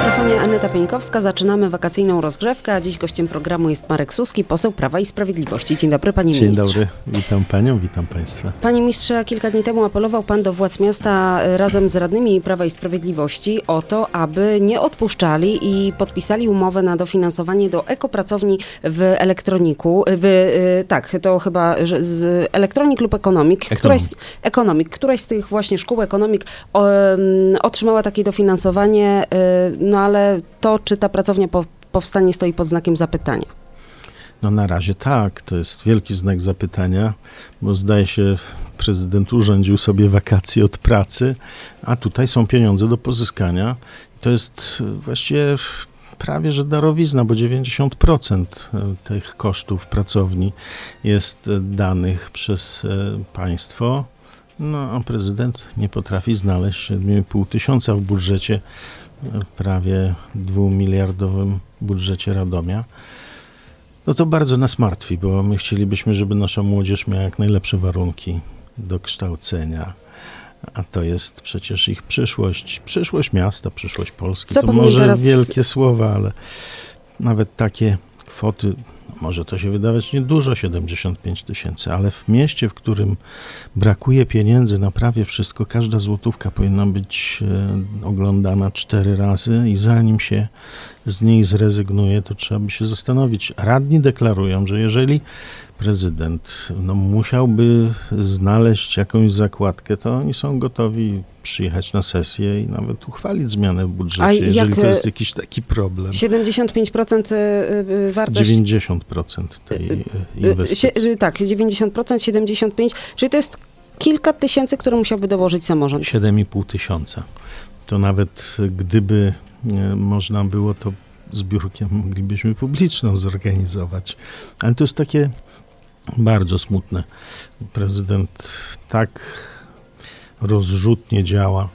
mikrofonie Aneta Pieńkowska. Zaczynamy wakacyjną rozgrzewkę, a dziś gościem programu jest Marek Suski, poseł Prawa i Sprawiedliwości. Dzień dobry, panie ministrze. Dzień dobry, witam panią, witam państwa. Panie ministrze, kilka dni temu apelował pan do władz miasta razem z radnymi Prawa i Sprawiedliwości o to, aby nie odpuszczali i podpisali umowę na dofinansowanie do ekopracowni w Elektroniku. To chyba z Elektronik lub Ekonomik. Któraś z tych właśnie szkół Ekonomik otrzymała takie dofinansowanie, no ale to, czy ta pracownia powstanie, stoi pod znakiem zapytania. No na razie tak, to jest wielki znak zapytania, bo zdaje się prezydent urządził sobie wakacje od pracy, a tutaj są pieniądze do pozyskania. To jest właściwie prawie że darowizna, bo 90% tych kosztów pracowni jest danych przez państwo. No a prezydent nie potrafi znaleźć 7,5 tysiąca w budżecie, prawie 2-miliardowym budżecie Radomia. No to bardzo nas martwi, bo my chcielibyśmy, żeby nasza młodzież miała jak najlepsze warunki do kształcenia, a to jest przecież ich przyszłość miasta, przyszłość Polski. To może wielkie słowa, ale nawet takie kwoty, może to się wydawać niedużo, 75 tysięcy, ale w mieście, w którym brakuje pieniędzy na prawie wszystko, każda złotówka powinna być oglądana 4 razy i zanim się z niej zrezygnuje, to trzeba by się zastanowić. Radni deklarują, że jeżeli prezydent musiałby znaleźć jakąś zakładkę, to oni są gotowi przyjechać na sesję i nawet uchwalić zmianę w budżecie, jeżeli to jest jakiś taki problem. 75% wartości... 90% tej inwestycji. Tak, 90%, 75%, czyli to jest kilka tysięcy, które musiałby dołożyć samorząd. 7,5 tysiąca. To nawet gdyby można było, to zbiórkę moglibyśmy publiczną zorganizować. Ale to jest takie bardzo smutne. Prezydent tak rozrzutnie działa.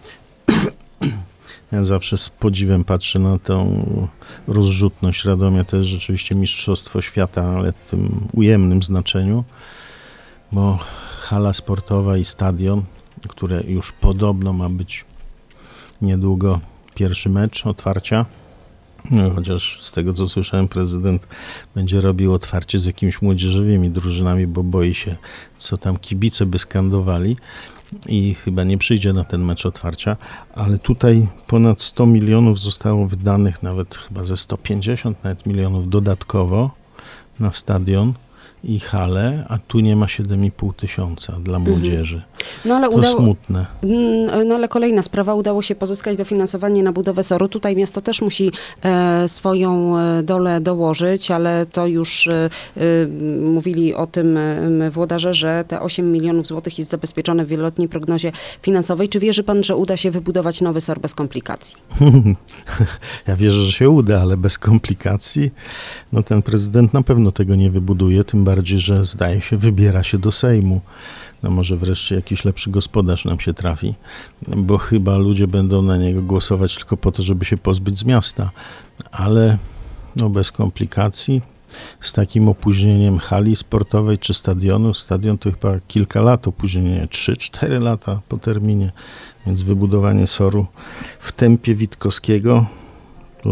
Ja zawsze z podziwem patrzę na tą rozrzutność Radomia. To jest rzeczywiście mistrzostwo świata, ale w tym ujemnym znaczeniu, bo hala sportowa i stadion, które już podobno ma być niedługo pierwszy mecz otwarcia, no, chociaż z tego, co słyszałem, prezydent będzie robił otwarcie z jakimiś młodzieżowymi drużynami, bo boi się, co tam kibice by skandowali i chyba nie przyjdzie na ten mecz otwarcia, ale tutaj ponad 100 milionów zostało wydanych, nawet chyba ze 150 nawet milionów dodatkowo na stadion i halę, a tu nie ma 7,5 tysiąca dla młodzieży. No, ale to smutne. No ale kolejna sprawa, udało się pozyskać dofinansowanie na budowę SOR-u. Tutaj miasto też musi swoją dolę dołożyć, ale to już mówili o tym włodarze, że te 8 milionów złotych jest zabezpieczone w wieloletniej prognozie finansowej. Czy wierzy pan, że uda się wybudować nowy SOR bez komplikacji? Ja wierzę, że się uda, ale bez komplikacji. No ten prezydent na pewno tego nie wybuduje, tym bardziej, że zdaje się wybiera się do Sejmu. No może wreszcie jakiś lepszy gospodarz nam się trafi, bo chyba ludzie będą na niego głosować tylko po to, żeby się pozbyć z miasta. Ale bez komplikacji, z takim opóźnieniem hali sportowej czy stadionu. Stadion to chyba kilka lat opóźnienia, 3-4 lata po terminie, więc wybudowanie SOR-u w tempie Witkowskiego do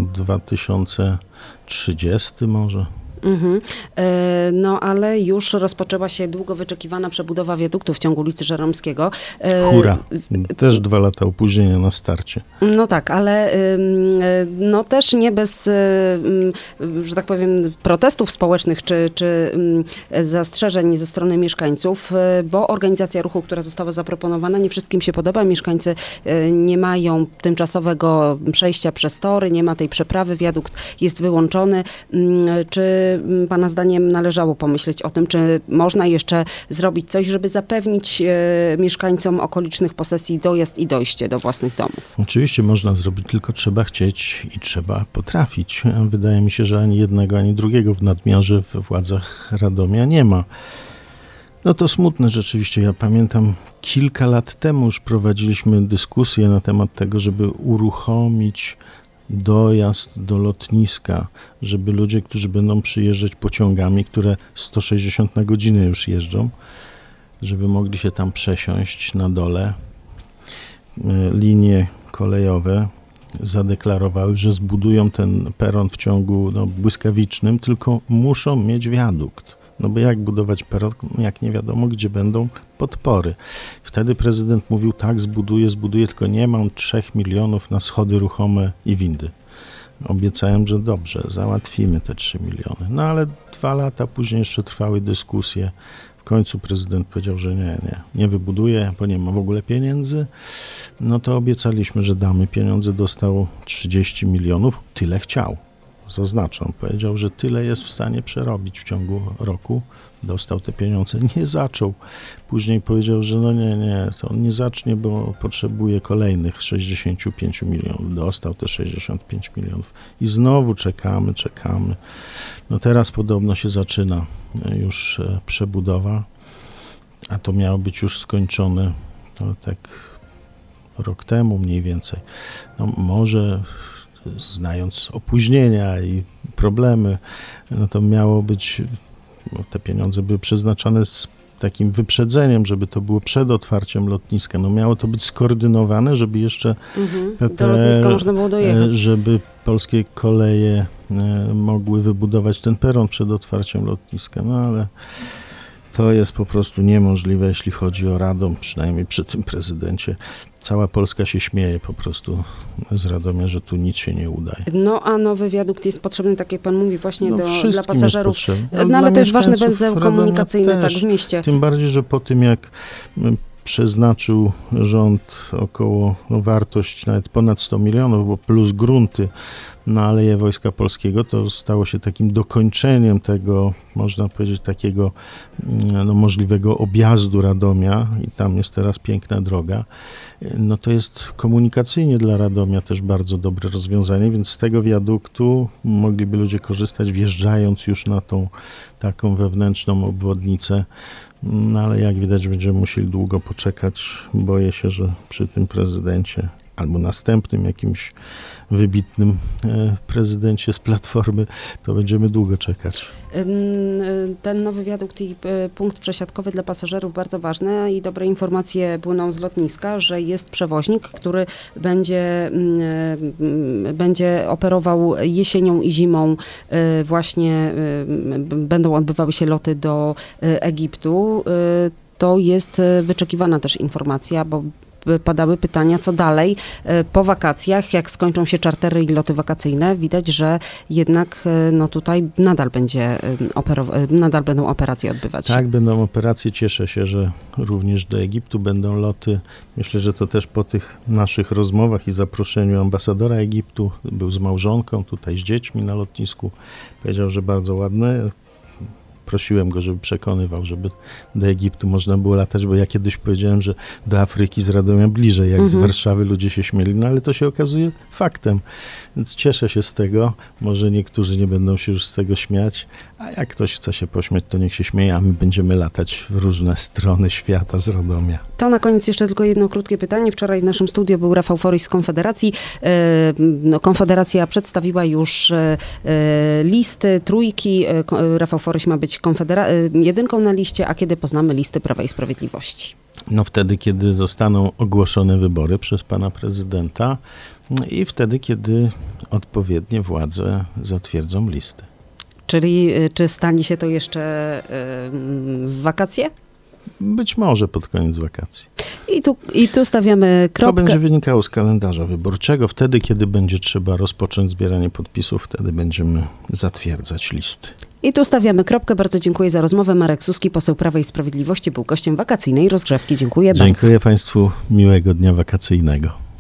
2030 może. No ale już rozpoczęła się długo wyczekiwana przebudowa wiaduktu w ciągu ulicy Żeromskiego. Hura, też 2 lata opóźnienia na starcie. No tak, ale no też nie bez, że tak powiem, protestów społecznych czy zastrzeżeń ze strony mieszkańców, bo organizacja ruchu, która została zaproponowana, nie wszystkim się podoba. Mieszkańcy nie mają tymczasowego przejścia przez tory, nie ma tej przeprawy, wiadukt jest wyłączony. Czy pana zdaniem należało pomyśleć o tym, czy można jeszcze zrobić coś, żeby zapewnić mieszkańcom okolicznych posesji dojazd i dojście do własnych domów? Oczywiście można zrobić, tylko trzeba chcieć i trzeba potrafić. Wydaje mi się, że ani jednego, ani drugiego w nadmiarze we władzach Radomia nie ma. No to smutne rzeczywiście. Ja pamiętam, kilka lat temu już prowadziliśmy dyskusję na temat tego, żeby uruchomić dojazd do lotniska, żeby ludzie, którzy będą przyjeżdżać pociągami, które 160 na godzinę już jeżdżą, żeby mogli się tam przesiąść na dole. Linie kolejowe zadeklarowały, że zbudują ten peron w ciągu błyskawicznym, tylko muszą mieć wiadukt. No bo jak budować peron, jak nie wiadomo, gdzie będą podpory. Wtedy prezydent mówił, tak, zbuduję, tylko nie mam 3 milionów na schody ruchome i windy. Obiecałem, że dobrze, załatwimy te 3 miliony. No ale 2 lata później jeszcze trwały dyskusje. W końcu prezydent powiedział, że nie wybuduje, bo nie ma w ogóle pieniędzy. No to obiecaliśmy, że damy pieniądze. Dostał 30 milionów, tyle chciał. Zaznaczam, powiedział, że tyle jest w stanie przerobić w ciągu roku. Dostał te pieniądze, nie zaczął. Później powiedział, że nie, to on nie zacznie, bo potrzebuje kolejnych 65 milionów. Dostał te 65 milionów. I znowu czekamy. No teraz podobno się zaczyna już przebudowa, a to miało być już skończone tak rok temu mniej więcej. No może znając opóźnienia i problemy, no to miało być, te pieniądze były przeznaczone z takim wyprzedzeniem, żeby to było przed otwarciem lotniska. No miało to być skoordynowane, żeby jeszcze do lotniska można było dojechać. Żeby polskie koleje mogły wybudować ten peron przed otwarciem lotniska. No ale to jest po prostu niemożliwe, jeśli chodzi o Radom, przynajmniej przy tym prezydencie. Cała Polska się śmieje po prostu z Radomia, że tu nic się nie udaje. No a nowy wiadukt jest potrzebny, tak jak pan mówi, właśnie dla pasażerów. No, ale to jest ważny węzeł komunikacyjny tak w mieście. Tym bardziej, że po tym jak przeznaczył rząd około wartość nawet ponad 100 milionów, bo plus grunty na Aleję Wojska Polskiego, to stało się takim dokończeniem tego, można powiedzieć, takiego możliwego objazdu Radomia i tam jest teraz piękna droga. No to jest komunikacyjnie dla Radomia też bardzo dobre rozwiązanie, więc z tego wiaduktu mogliby ludzie korzystać, wjeżdżając już na tą taką wewnętrzną obwodnicę. No ale jak widać, będziemy musieli długo poczekać. Boję się, że przy tym prezydencie albo następnym jakimś wybitnym prezydencie z Platformy, to będziemy długo czekać. Ten nowy wiadukt i punkt przesiadkowy dla pasażerów bardzo ważny i dobre informacje płyną z lotniska, że jest przewoźnik, który będzie operował jesienią i zimą. Właśnie będą odbywały się loty do Egiptu. To jest wyczekiwana też informacja, bo padały pytania, co dalej po wakacjach, jak skończą się czartery i loty wakacyjne. Widać, że jednak tutaj nadal będą operacje odbywać się. Tak, będą operacje. Cieszę się, że również do Egiptu będą loty. Myślę, że to też po tych naszych rozmowach i zaproszeniu ambasadora Egiptu, był z małżonką, tutaj z dziećmi na lotnisku. Powiedział, że bardzo ładne. Prosiłem go, żeby przekonywał, żeby do Egiptu można było latać, bo ja kiedyś powiedziałem, że do Afryki z Radomia bliżej, jak z Warszawy ludzie się śmieli, no ale to się okazuje faktem. Więc cieszę się z tego. Może niektórzy nie będą się już z tego śmiać, a jak ktoś chce się pośmiać, to niech się śmieje, a my będziemy latać w różne strony świata z Radomia. To na koniec jeszcze tylko jedno krótkie pytanie. Wczoraj w naszym studiu był Rafał Forys z Konfederacji. Konfederacja przedstawiła już listy, trójki. Rafał Forys ma być jedynką na liście, a kiedy poznamy listy Prawa i Sprawiedliwości? No wtedy, kiedy zostaną ogłoszone wybory przez pana prezydenta i wtedy, kiedy odpowiednie władze zatwierdzą listy. Czyli czy stanie się to jeszcze w wakacje? Być może pod koniec wakacji. I tu stawiamy kropkę. To będzie wynikało z kalendarza wyborczego. Wtedy, kiedy będzie trzeba rozpocząć zbieranie podpisów, wtedy będziemy zatwierdzać listy. I tu stawiamy kropkę. Bardzo dziękuję za rozmowę. Marek Suski, poseł Prawa i Sprawiedliwości, był gościem wakacyjnej rozgrzewki. Dziękuję bardzo. Dziękuję Państwu. Miłego dnia wakacyjnego.